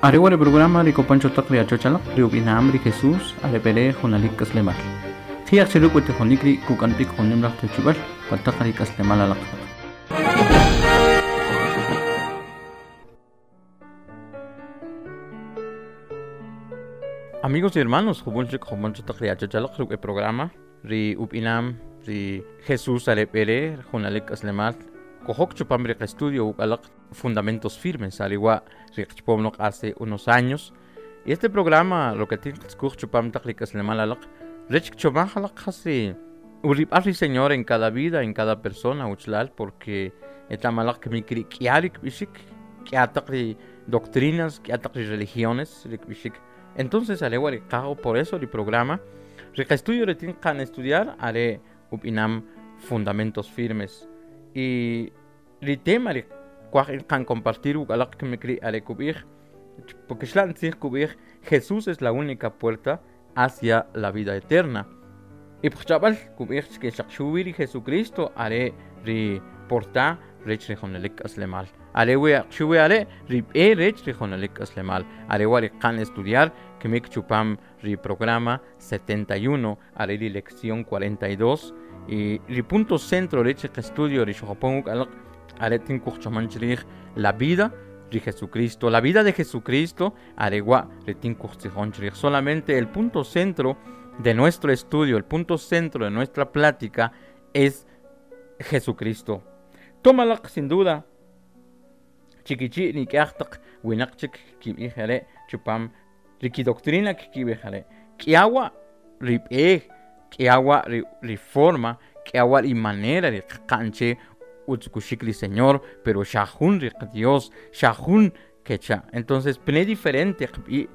Arriba el programa de Copancho Tacri Achochalak, Riubinam de Jesús, Alepele, Jonalik Caslemar. Tiak Seruk with the Honikri, Kukantik Honimrak Techubal, Patakari Caslemal Alak. Amigos y hermanos, Jubunchik Copancho Tacri Achochalak, el programa, Riubinam de Jesús, Alepele, Jonalik Caslemar. Kohok chupambre estudio ukalak fundamentos firmes, al igual que hace unos años. Y este programa, lo que tiene que chupam taklikas le malalak, rech chumajalak hace uripari Señor en cada vida, en cada persona, uchlal, porque etamalak que mi kiarik bishik, que atakri doctrinas, que atakri religiones, bishik. Entonces, al igual que por eso el programa, estudio le tiene que estudiar, haré upinam fundamentos firmes. Y el tema que can compartir que me cree ale cubir, porque Jesús es la única puerta hacia la vida eterna. Y pues chaval, cubir que Shakshubir y Jesucristo haré reportar rech rejonelik aslemal. Ale we shube ale rech rejonelik aslemal. Ale we can estudiar que me chupam programa 71, haré lección 42. Y el punto centro de este estudio de la vida de Jesucristo. La vida de Jesucristo, solamente el punto centro de nuestro estudio, el punto centro de nuestra plática es Jesucristo. Tómala sin duda. Chiquichi ni que achtak, winakchik, kibijale, chupam, riki doctrina que kibijale. Kiawa, ripeh. Que agua reforma, que agua y manera de canche utsukushikli Señor, pero shahun Dios, shahun quecha. Entonces, pne diferentes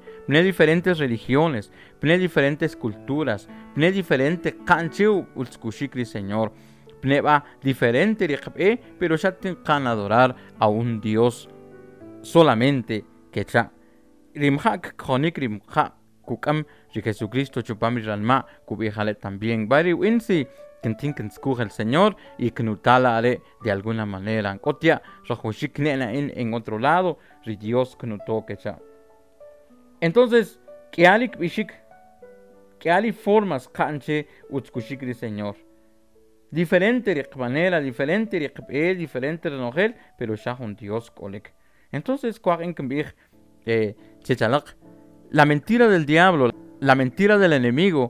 religiones, pne diferentes culturas, pne diferente canche utsukushikli Señor, pne va diferente de pero ya te can adorar a un Dios solamente quecha. Rimhak konik rimhak kukam de Jesucristo chupam ranma kubijale también bari winsi que escoge el Señor y que nutala de alguna manera kotia rajoshik en otro lado ri Dios que no toque cha. Entonces que alik bishik que ali formas canche utskushik del Señor diferente de manera diferente de diferente de nogel pero ya un Dios kolek. Entonces cuaren kambir chechalak la mentira del diablo, la mentira del enemigo,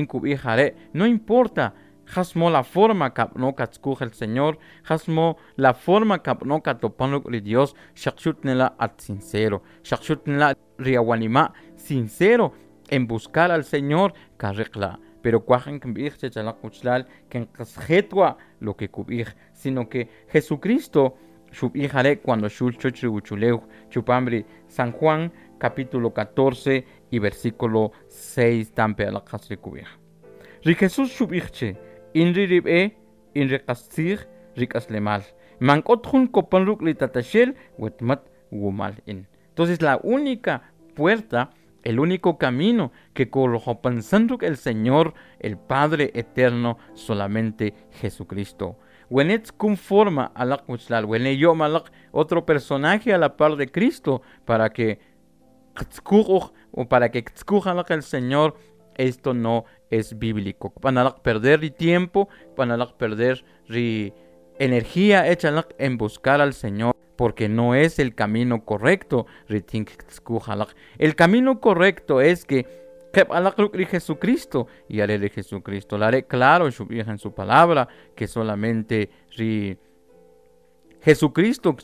no importa, hasmo la forma que no escoge el Señor, hasmo la forma que no topan con Dios, shakshutnela at sincero, shakshutnela riawanima sincero en buscar al Señor, carrecla. Pero cuajen que se chalacuchlal, que encasjetwa lo que cubir, sino que Jesucristo, cuando chupambre San Juan, capítulo 14 y versículo 6 tampe a la casa de cubir. Ri Jesús shubirche, inri ribe, inri kastir, ricaslemal. Mancotjun copanluk li tatashel, wetmat wumal in. Entonces la única puerta, el único camino que corrojapansanduk el Señor, el Padre eterno, solamente Jesucristo. Wenetz conforma a la cuchlal, wene yo malak otro personaje a la par de Cristo para que o para que escojan el Señor, esto no es bíblico. Van a perder tiempo, van a perder energía hecha en buscar al Señor, porque no es el camino correcto. El camino correcto es que Jesucristo y haré de Jesucristo. Le haré claro en su palabra que solamente Jesucristo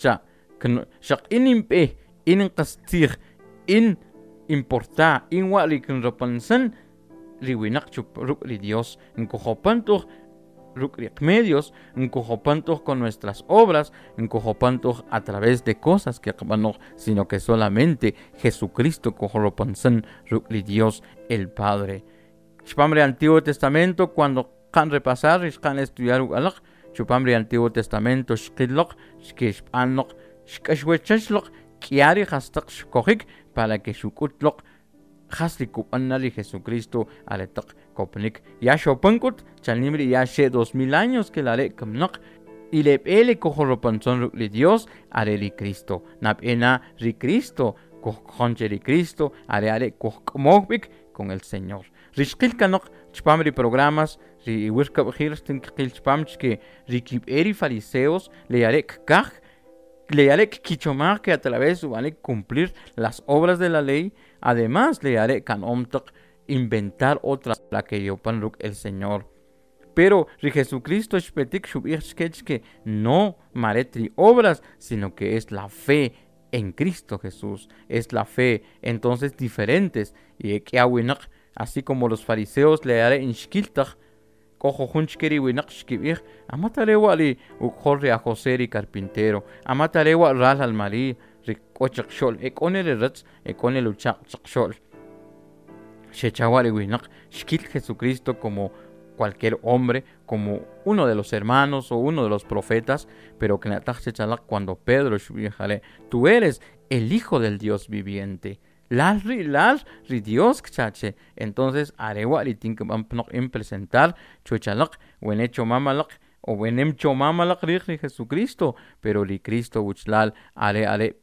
in importa in wali kun repansan riwinak chup rukri Dios en cojopantos rukri medios en cojopantos con nuestras obras en cojopantos a través de cosas que acaban sino que solamente Jesucristo cojopansan rukri Dios el Padre. Chupambre Antiguo Testamento cuando can repasar y can estudiar alak chupambre Antiguo Testamento shkidlok shkishpanlok shkashwechashlok kiari hastak shkohik para que shukutlok hasliku annali Jesucristo aletak kopnik ya shopankut chanimri ya she 2000 años que la le kamnak y le pele cojo ropanson ri Dios areli Cristo napena ri Cristo Cojoncheri Cristo, are cojmovic con el Señor. Rishkilkanok, chpamri programas, ri wirkabhirstin kilchpamch que rikiberi fariseos, le arek kaj, le haré quichomar que a través de cumplir las obras de la ley, además le haré canomtok inventar otras para que yo panruk el Señor. Pero Jesucristo espetik que no maretri obras, sino que es la fe en Cristo Jesús, es la fe. Entonces diferentes, y que así como los fariseos le haré inshkiltak, cojo hunchkeri winakshkibir, amatarewa li ukhorri a José carpintero, amatarewa ral al marí, ricochakshol, ekonele rats, ekonele uchakshol. Shechawari winak, shkil Jesucristo como cualquier hombre, como uno de los hermanos o uno de los profetas, pero que cuando Pedro shubijale, tú eres el Hijo del Dios viviente. Las ri Dios chache. Entonces arewa li tin que van a presentar chuchalak o en hecho mamalak o en hecho mamalak ri Jesucristo, pero li Cristo uchlal are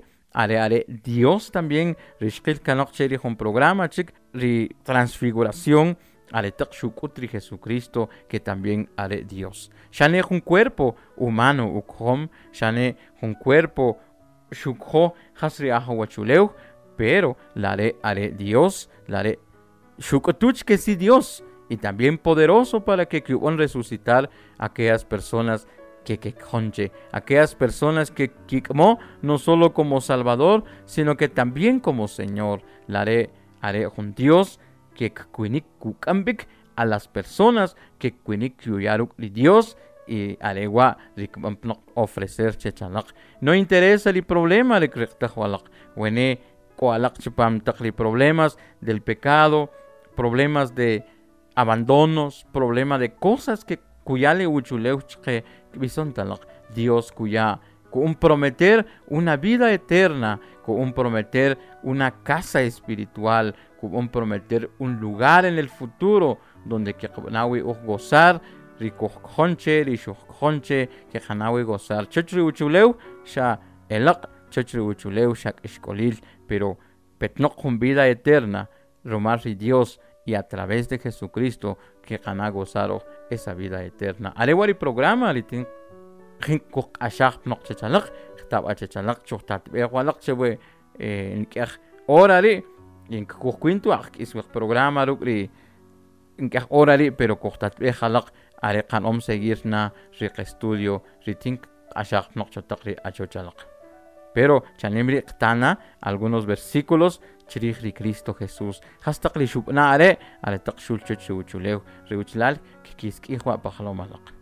Dios también rishkil kanok cheri un programa chik ri transfiguración ale takshukutri Jesucristo que también are Dios. Shane un cuerpo humano ukhom, shane un cuerpo shukho hasri ahawachuleu, pero la haré Dios, la haré Shukotuch que sí Dios, y también poderoso para que van resucitar a aquellas personas que conche, aquellas personas que kikmo no solo como Salvador, sino que también como Señor. La haré un Dios que kuinik kukambik a las personas que kuinik yuyaruk Dios y aregua ofrecer chechalak. No interesa el problema de krechtahualak, wene problemas del pecado, problemas de abandonos, problemas de cosas que cuyale uchuleuche bisontalak. Dios cuya con prometer una vida eterna, con prometer una casa espiritual, con prometer un lugar en el futuro donde que nawi gozar, ricojonche, rishojonche, que hanawi gozar. Chachri uchuleu sha elak, chachri uchuleu shak escolil. Pero petnok con vida eterna, romarri Dios y a través de Jesucristo que gana gozaro esa vida eterna. Arewari programa litin jinkok ashak nok chechalak, tab achechalak chotat bewalak chewe inkach orari inkok quinto ak is programa rukri inkach orari pero koktat bejalak are kan seguirna rik estudio ritink ashak nok chotakri achochalak. Pero chanemri tana algunos versículos chirihri Cristo Jesús. Hastak li shubna are takshul chuchuleu reuchlal kikiski hua pahalomalak.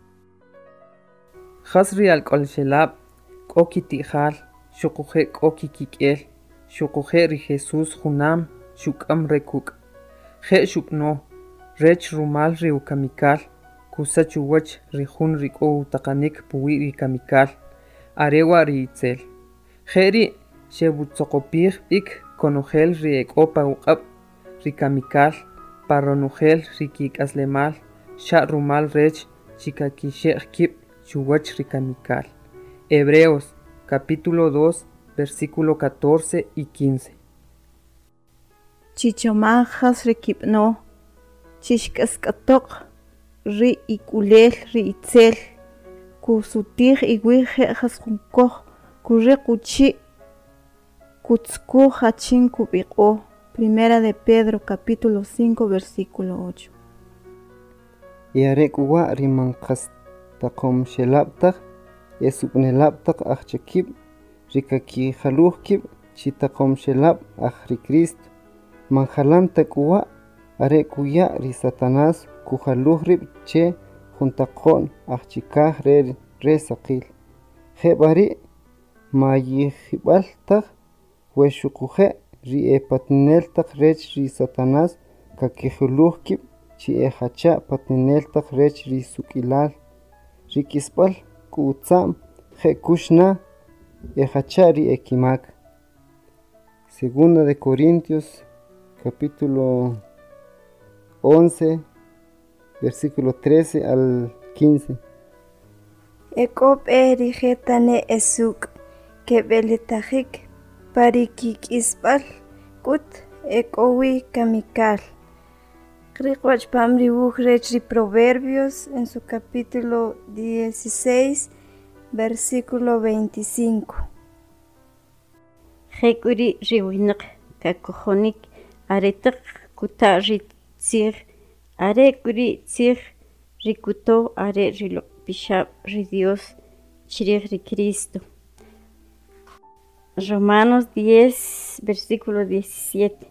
Hasri alkolshelab kokitihal shukuje kokikikel shukuje ri Jesús junam shukam rekuk. Je shukno rech rumal ri ukamikal kusachuwach ri hun riko utakanik puwi ri kamikal arewa ri itzel. Jeri shebutzokopir ik konogel riek opa uqab rikamikal paronugel rikik aslemal sha rumal rech chikakishek kip chuwach rikamikal. Hebreos capítulo 2 versículo 14 y 15. Chichomajas rikipno chishkaskatok ri ikulel ri itzel kusutir igwije jaskunkoh Curre cuchi kutzku hachin kubiqo. Primera de Pedro capítulo 5 versículo 8. Yarek wa rimanqas taqom shelabtaq esubnelabtaq achakib rikaki khalujkib chitaqom shelab akhri Cristo manjalanta kuwa arekuya ri Satanás kujaluhrib che juntaqon achikaj re saqil hebari Mayihbaltaq weshuquje ri epatneltaq rech ri Satanás kakijuluhkib chi ehacha patneltaq rech ri sukilal rikispal kutzam je kushna ehacha ri ekimak. Segunda de Corintios capítulo 11 versículo 13 al 15. Ekop erigetane esuk que beletajik parikik'isb'al k'ut ek'owi kamikal. Riqwach pamri wuj rech ri Proverbios en su capítulo 16, versículo 25. Jek'uri riwinaq kakojonik aretaq kuta ritzij arek'uri tzij rikuto are riloq'pixab' ri Dios chirij ri Cristo. Romanos 10, versículo 17.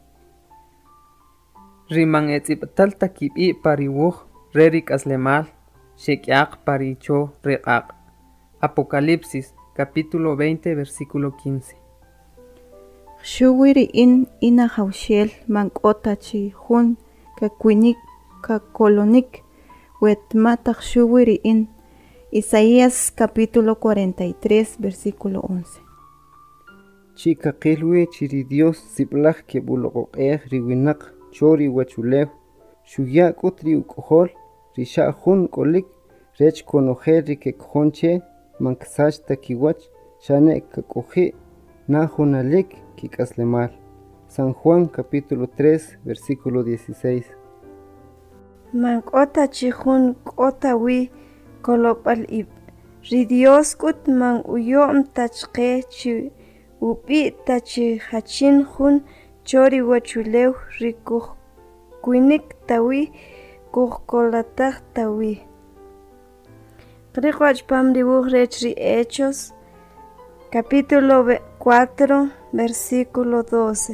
Riman etz'ib'tal takib'i pariwuj re rik'aslemal xek'yaq paricho req'aq. Apocalipsis capítulo 20 versículo 15. Xuwi ri'in ina jawxel mank'ota chi jun kakwinik kakolonik wetmataq xuwi ri'in. Isaías capítulo 43 versículo 11. Chica qilwi chiri Dios siblaj kebuloqoqej riwinaq chori wachulew shuya kutri uk'ojol risha jun kolik rech konoje rikekjonche mankasach takiwach shane kakoji na junalik kikaslemal. San Juan capítulo 3 versículo 16. Mank'ota chi jun k'ota wi kolop'al ib'. Ri Dios k'ut man uyo'm tachqe chi ub'i tachi hachin jun chori wachulew rikujkwinik tawi kujkolataj tawi. Riqwach pam riwuj rech ri Hechos capítulo 4 versículo 12.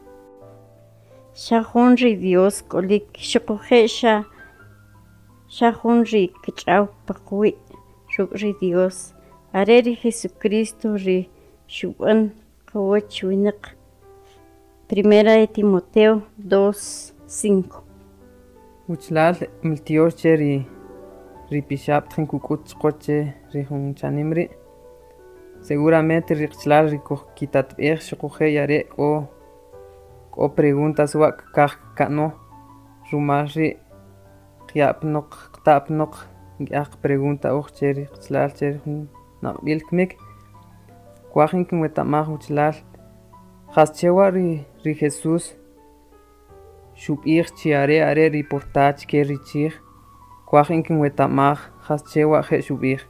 Shajun ri Dios kolik shukuje shajun ri kch'aw paqwi ruk' ri Dios are ri Jesucristo ri shub'an qawach winaq. Primera de Timoteo 2:5. Uchlal miltior che ri pishab tjin kukut chqoche ri jun chanimri. Seguramente riqchlal rikujkitatb'ej xuquje yare k'o preguntas wak kaj kano rumal ri qyapnoq qta'pnoq nk'yaj pregunta uj che riqchlal che ri jun naqb'il kmik kwajin kinweta'maj uchlal qas chewa ri Jesús xub'ij chi are riportach ke ri chij kwajin kinweta'maj qas chewa je xub'ij.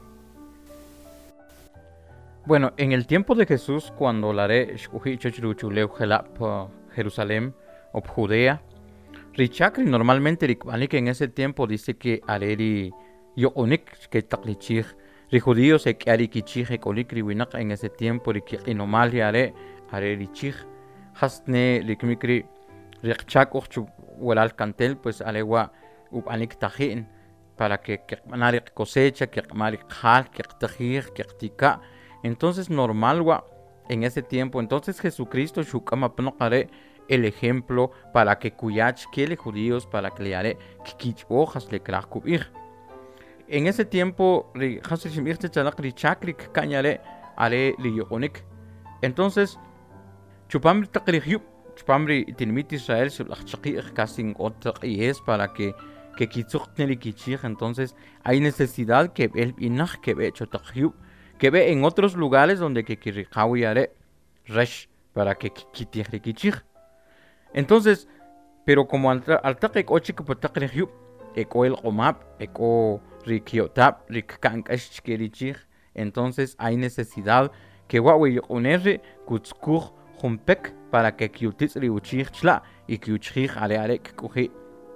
Bueno, en el tiempo de Jesús, cuando la re Shkuhichochruchuleu Gelap Jerusalén o Judea, Richakri normalmente Rikbanik en ese tiempo dice que Areri Yokonik que Taklichig, Rijudíos se que Arikichig Ekolikri Winak en ese tiempo, Rikinomali Areri Chig, Hasne Rikmikri Rikchak Uchu Welal Cantel, pues Alewa Ubanik Tajin, para que Marik cosecha, que Marik Hal, que Tajir, que Tika. Entonces normal en ese tiempo, entonces Jesucristo shukama pnokare el ejemplo para que kuyach kele judíos para que le haré kich hojas le krakubir. En ese tiempo hasishmirte chanakri chakrik kanyare are liyonik. Entonces chupamri takrihyup chupamri tinmit Israel sulachqi casi otak y es para que kitzuktneli kichig. Entonces hay necesidad que el inach que ve chotakyup que ve en otros lugares donde que kirikawiyare resh para que kitirikichig. Entonces, pero como al taqek ochik patakrihyup eko el omap eko rikiotap rikkankash kirichig, entonces hay necesidad que wawe yonerre kutskur jumpek para que kiutits riuchig chla y kiuchig ale kuji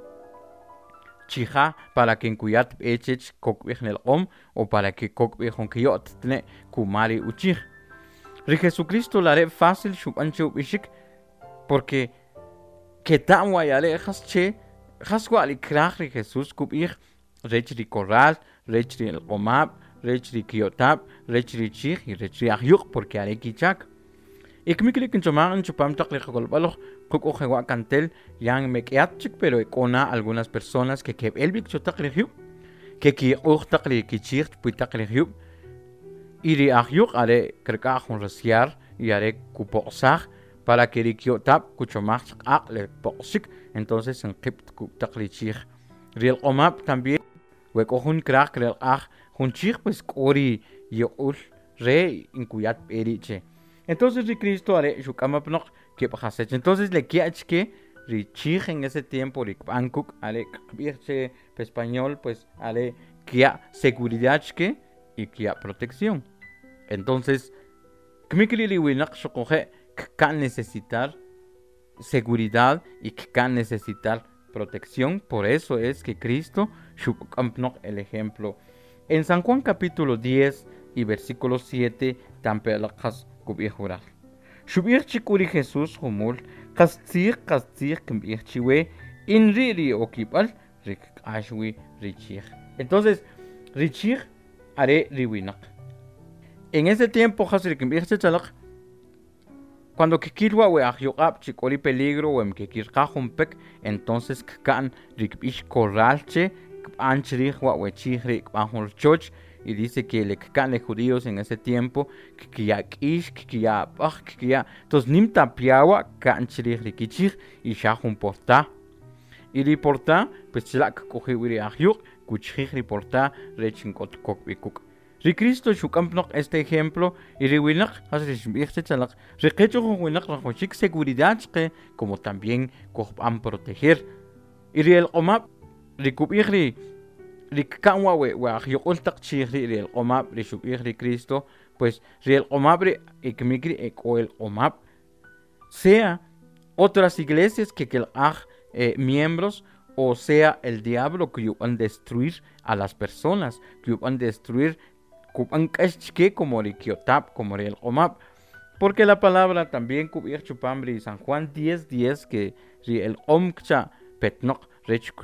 chija para que en cuyat echech kokbijnel om o para que kokbijon kiyot tne kumari uchig. Ri Jesucristo la haré fácil shubanche ubishik porque que tan guayale hasche haswali krach ri Jesús kubij rech ri corral rech ri el omab rech ri kiyotap rech ri chig y rech ri ahyuk porque haré kichak. Ikmiklik en chupam taklik golbaloch kuko jewa cantel yang mekiatchik pero ekona algunas personas que elbik chotaklihyup que ki takli kichir puitaklihyup iri ahyuk are kerkajun rasiar y are kuposaj para que rikiotap kuchomach akle posik entonces en kip taklichir riel omap también wekojun krak rel aj hun chig pues kori yol re incuyat eriche. Entonces ri Cristo are shukamapnok que pajasech. Entonces le kiach que ri chij en ese tiempo ri bankuk are kbirche español pues are kia seguridad que y kia protección. Entonces kmikli li winak shokoje kan necesitar seguridad y kan necesitar protección. Por eso es que Cristo shukamapnok el ejemplo. En San Juan capítulo 10 y versículo 7 tampelakas kubijurar. Shubir chikuri Jesús humul kastir kmbirchiwe inriri okipal rikashwi richir. Entonces richir are riwinak. En ese tiempo hasri kmbirche chalak cuando kikirwa we ahyokap chikori peligro we mkikirkajumpek entonces kan rikbish korralche anchri wa we chihri kbahul choch. Y dice que le caen judíos en ese tiempo, que ya entonces nimta piawa canchiri rikichir y shahun porta. Y reporta, pues chlak coge wiri ahyuk, kuchir reporta, rechin kot kokbikuk. Cristo shukampnok este ejemplo, y riwinak, hasrishbirte chalak, rekecho winak rajochik seguridad que como también kohban proteger. Y riel omap, rikubirri. Rikanwa we ahyokol chihri riel omap rishubihri Cristo, pues riel omabre ekmikri ekoel omap. Sea otras iglesias que miembros, o sea el diablo que van a destruir a las personas, que van a destruir como rikiotap, como riel omap. Porque la palabra también cubrir chupambri San Juan 10:10 que riel omcha petnok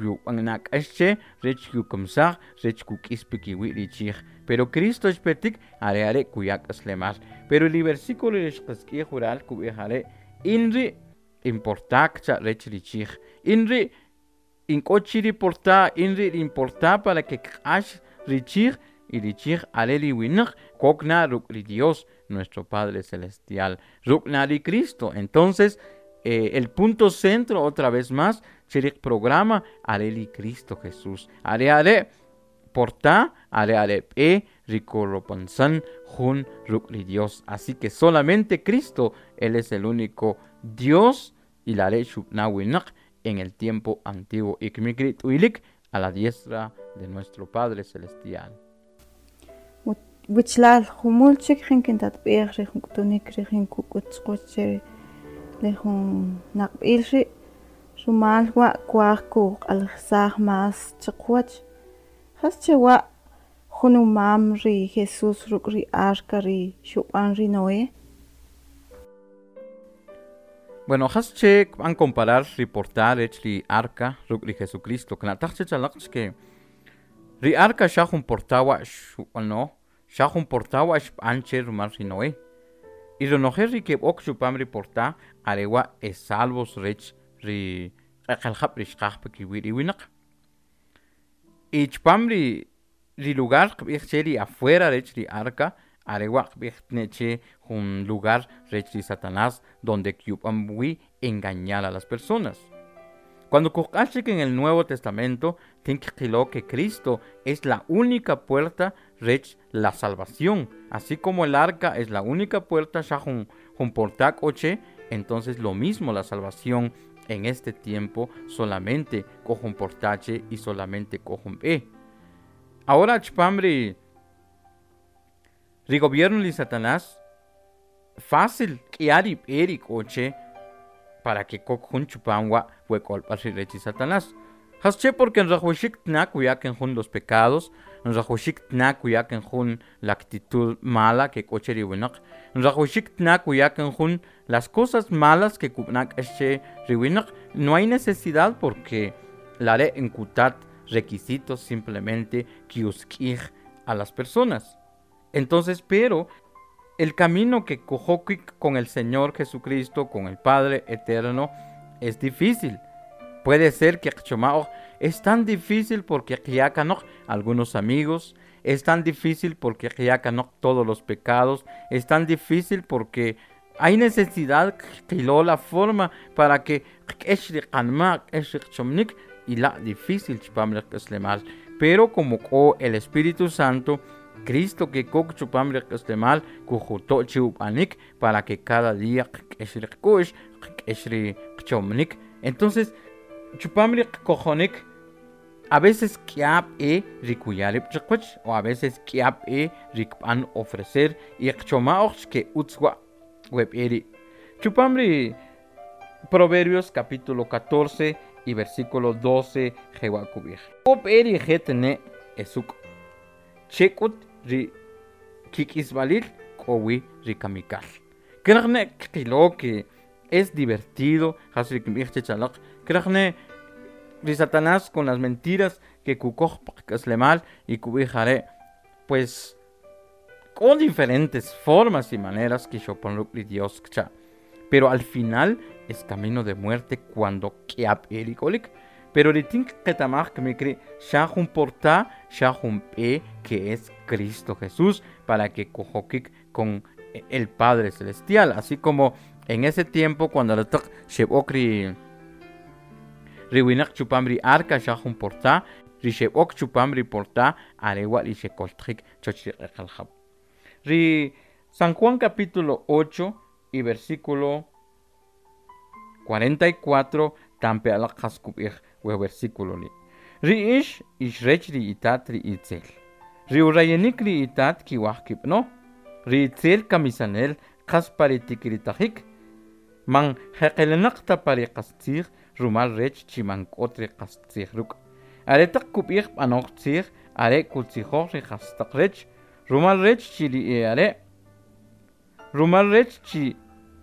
pero Cristo es petik are kuyak aslemar. Pero el versículo es que jural kubihare inri importa richich inri incochiri porta inri importa para que ash richich y richich aleli winach kokna rukri Dios nuestro Padre celestial ruknari Cristo. Entonces el punto centro otra vez más Chirik programa Areli Cristo Jesús. Are porta, are ricoropansan jun rukli Dios. Así que solamente Cristo, Él es el único Dios y la are shuknawinak en el tiempo antiguo. Ikmikrit uilik a la diestra de nuestro Padre celestial. Wichlal humulchik rinkintat beer rinkutunik rinkukutskuche lehun nakbilri. Sumal wa kuarku alzar mas chakwach. Haschewa junumamri Jesús rukri arkari shupanri Noé. Bueno, hasche van comparar reportar echli arca rukri Jesucristo. Knatachche chalach que ri arca shahun portawa no shahun portawa anche rumarri Noé. Y renojerri que ok shupamri porta arewa es salvos rech ri akhalhab rishqahpa kiwiri winak. Y chpamri ri lugar qbihcheri afuera rech ri arca arewa qbihneche un lugar rech ri Satanás donde kyupamwi engañar a las personas. Cuando kuqashik en el Nuevo Testamento tinkilo que Cristo es la única puerta rech la salvación, así como el arca es la única puerta shahun portak oche. Entonces lo mismo la salvación en este tiempo solamente cojon portache y solamente cojon e. Ahora chpamri gobierno de Satanás fácil kiari erik oche para que cojon chupangwa huecolpasi rechi Satanás. Hasche porque en rajushik tnakuyaken jun los pecados, en rajushik tnakuyaken jun la actitud mala que cocheri winak, en rajushik tnakuyaken jun las cosas malas que kubnak esche riwinak. No hay necesidad porque la haré encutat requisitos simplemente que uskij a las personas. Entonces, pero el camino que cojo con el Señor Jesucristo, con el Padre eterno, es difícil. Puede ser que es tan difícil porque algunos amigos, es tan difícil porque todos los pecados, es tan difícil porque hay necesidad que la forma para que y la difícil pero como el Espíritu Santo Cristo que kok chupamri q'eslemal kujuto chiupanik para que cada día q'eshri q'u'x q'eshri qchomnik. Entonces chupamri kojonik a veces kiab rikuyarib chikwach o a veces kiab rikpan ofrecer y qchomaoch que utzwa web eri. Chupamri Proverbios capítulo 14 y versículo 12 Jewakubir. Ob eri jetene esuk chekut ri kikisbalil kowi rikamikal. Kragne kilo que es divertido, hasri kimich chalak. Kragne ri Satanás con las mentiras que kukoj pakaslemal y kubijare, pues con diferentes formas y maneras que shopanruk Dios kcha. Pero al final es camino de muerte cuando kiab erikolik. Pero ritink ketamach que me cree shahun porta, shahun pe, que es Cristo Jesús, para que kojokik con el Padre Celestial. Así como en ese tiempo cuando la tak shebokri riwinak chupamri arca shahun porta, rishebok chupamri porta, arewa rishekoltrik chochriqalhab. Ri San Juan capítulo 8 y versículo 44 tampe ala qaskubih we versículo li. Ri ish rech ri itat ri itzel. Ri urayenik ri itat ki wahkib no. Ri itzel kamisanel qasparitikritahik. Man heqelenak tapari qastir rumal rech chimankot ri qastir ruk. Are tak kubih anok tsir are kutsiho ri qastak rech. Rumal rech chili are. Rumal rech chi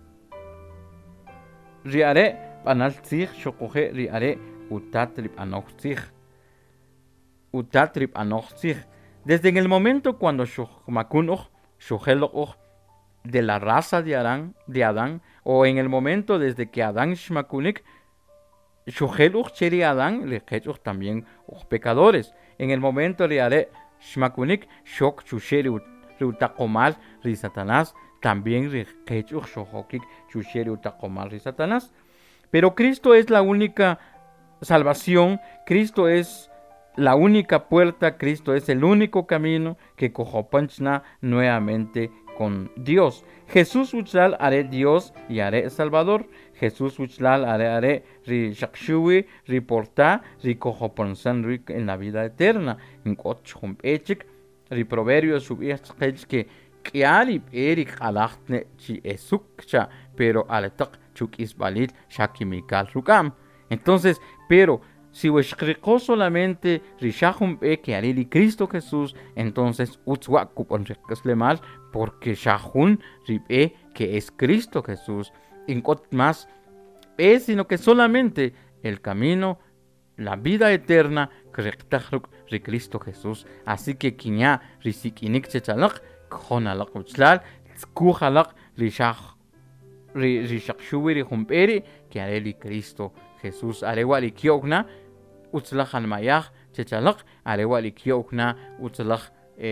ri are panal tsir shokoje ri are utatrip anochtzig. Utatrip anochtzig. Desde en el momento cuando shomakunoch, shoheloch de la raza de Adán, o en el momento desde que Adán shmakunik, shoheloch cheri Adán, le hechoch también pecadores. En el momento de are shmakunik, shok chusheri utakomal ri Satanás, también ri hechoch shohokik chusheri utakomal ri Satanás. Pero Cristo es la única salvación, Cristo es la única puerta, Cristo es el único camino que cojopanchna nuevamente con Dios. Jesús uchlal haré Dios y haré Salvador. Jesús uchlal haré ri shakshui, ri porta, ri cojopansan en la vida eterna. En kochum echik, ri proverbios subiech que kiari erik alachtne chi esukcha, pero aletak chuk isbalit shakimikal rukam. Entonces, pero si huescricó solamente Rishahum Be que haré Cristo Jesús, entonces Utzwakub mal porque Shahun Ribe que es Cristo Jesús. En más es sino que solamente el camino, la vida eterna, Krechtahruk Ri Cristo Jesús. Así que Kinya Risikinik Chechalak, Khonalak Uchlal, Skuhalak Rishah Rishakshuiri Humperi que haré Cristo Jesús. Arewali kiokna utzlach almayach chechalak arewali kiokna utzlach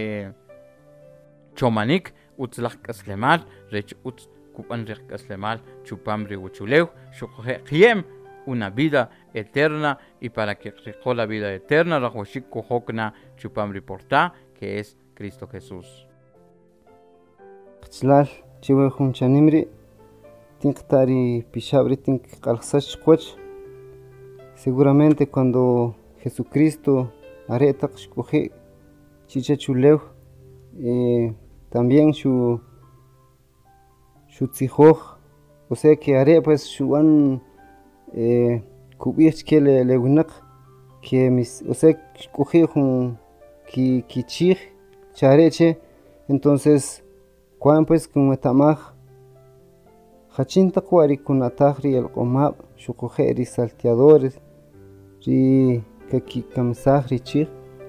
chomanik utzlach kaslemal rech utz kupan rech kaslemal chupamri uchuleu shukhe kiem una vida eterna y para que rejó la vida eterna rajoshik kohokna chupamri porta que es Cristo Jesús. Tzlal chiwe hunchanimri tinctari pishabri tinc qalsach quach. Seguramente cuando Jesucristo areta escoge chicha chuleu, también su tzijoj, o sea que are pues su an kubiech que le winak que mis, o sea escoge un ki chij chareche, entonces cuando pues con etamaj hachinta cuari con atahri el omab shukoje ri salteadores ri kaki kamsahri chir.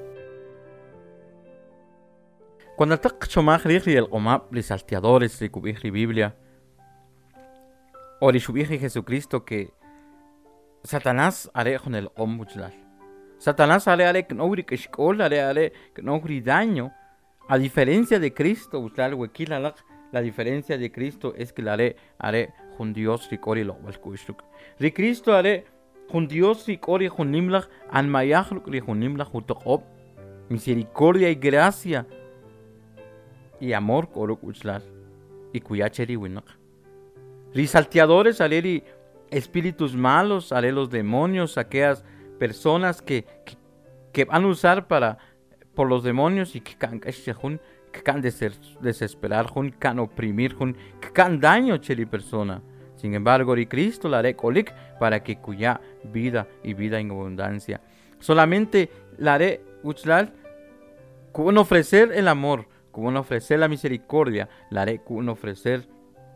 Cuando el tak chomaj ri el omab ri salteadores ri kubihri Biblia o ri shubihri Jesucristo que Satanás haré con el ombuchlal. Satanás haré knogri keshkol haré knogri daño. A diferencia de Cristo uslal wekilalak. La diferencia de Cristo es que la haré con Dios ricori lo valkuishluk. Ri Cristo haré con Dios ricori junimlach an mayachluk ri junimlach utokob. Misericordia y gracia y amor koruk uchlal y kuyacheri winak. Risalteadores aleri espíritus malos, ale los demonios, aquellas personas que van a usar por los demonios y que can desesperar, can oprimir, que can daño cheli persona. Sin embargo, Cristo la haré colik para que cuya vida y vida en abundancia. Solamente la haré uchlal con ofrecer el amor, con ofrecer la misericordia, la haré con ofrecer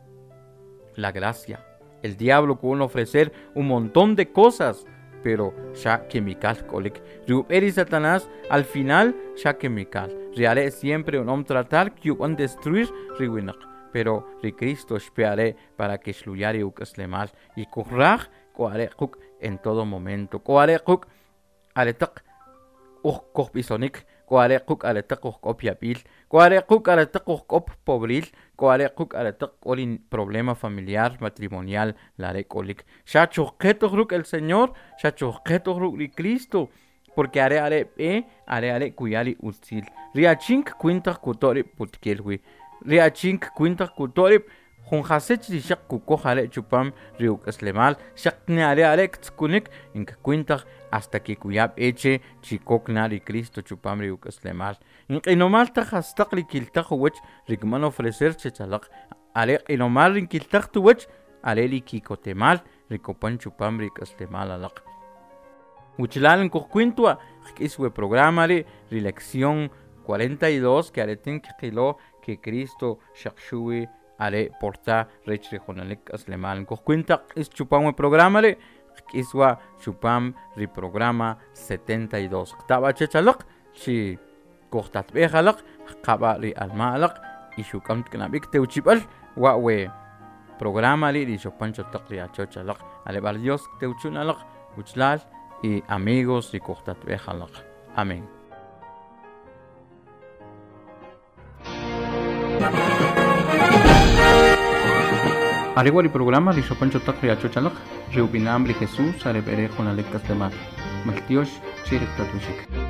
la gracia. El diablo con ofrecer un montón de cosas, pero ya quemical colik. Riuperi Satanás al final ya quemical. Riaré siempre un hombre tratar que van destruir riwinak. Pero Cristo esperaré para que shluyari ukaslemal y kurraj koare kuk en todo momento. Koare kuk aletak kok bisonik. Koare kuk aletak kop yapil. Koare kuk aletak kop pobril. Koare kuk aletak olin problema familiar, matrimonial, lare kolik. Shachoketo ruk el Señor, shachoketo ruk Cristo. Porque are kuyali utzil. Riachink cuenta kutori putkelwi. Riachink cuenta kutorip Junjasech di shak kuko jale chupam riuk eslemal shak ne are kunik in cuenta hasta que kuyab eche chikok nari Cristo chupam riuk eslemal in inomal ta hastakli kilta huwech rigman ofrecer chechalak ale inomal rin kilta tuwech ale li kikotemal rikopan chupam riuk eslemal alak Uchilal en coquintua iswe programa de lección 42 que aretin que Cristo shakshui are porta rech regionalik aslemal coquinta is chupam el programa de iswa chupam reprograma 72 taba chechalak si kohtat bejalak qaba ri almalak y shukam knabik teuchibal wa we programa li chupam chotaqli achochalak ale bar Dios teuchunalak uchlal y amigos y kohtat bejalak. Amén. Aregua el programa de Chopancho Takri Achochalak, Reubinambre Jesús, Arebere con Alectas de Mar. Maltiosh, Chirek Tatushik.